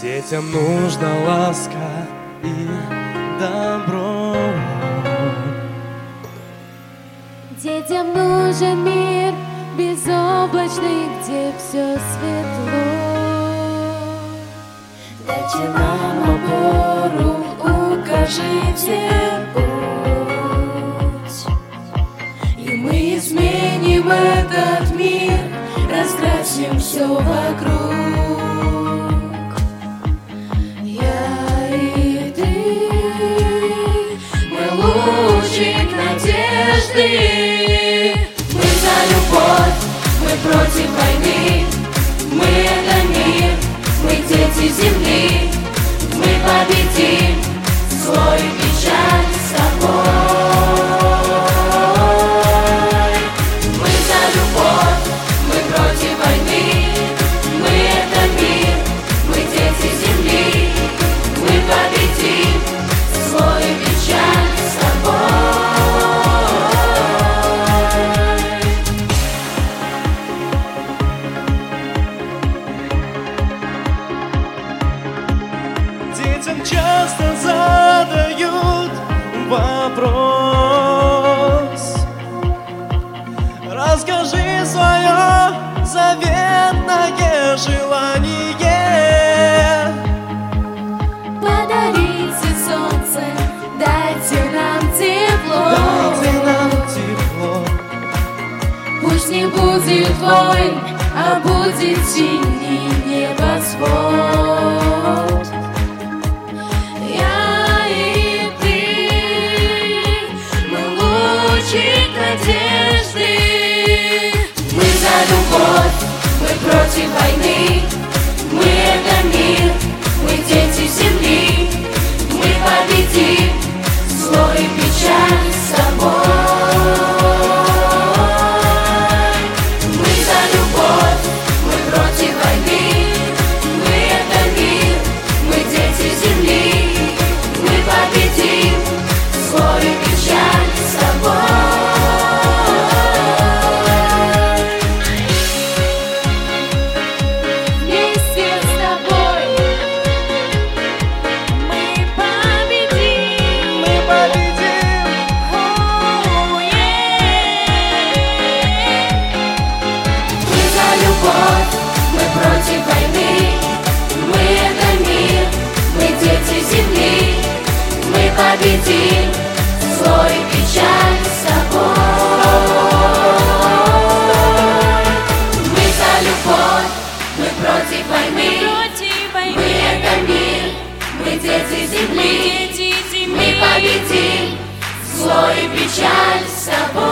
Детям нужна ласка и добро. Детям нужен мир безоблачный, где все светло. Дайте нам опору, укажите путь, и мы изменим этот мир, раскрасим все вокруг. Я и ты, мы лучик надежды. Мы за любовь, мы против войны. Мы это мир, мы дети земли. Мы победим зло и печаль с тобой. Мы за любовь, мы против войны. Мы это мир, мы дети земли. Мы победим зло и печаль с тобой. Детям часто задают вопрос: расскажи свое заветное желание. Подарите солнце, дайте нам тепло. Дайте нам тепло. Пусть не будет войн, а будет синий небосвод. Я и ты, мы лучик надежды. Мы за любовь, мы против войны. Мы это мир, мы дети земли. Мы победим зло и печаль с тобой. Мы за любовь, мы против войны. Мы это мир, мы дети земли. Мы победим зло и печаль с тобой. Вместе с тобой мы победим. Мы победим. Мы за любовь, мы против войны. Мы это мир, мы дети земли. Мы победим зло и печаль с тобой. Мы за любовь, мы против войны. Мы это мир, мы дети земли. Мы победим зло и печаль с тобой.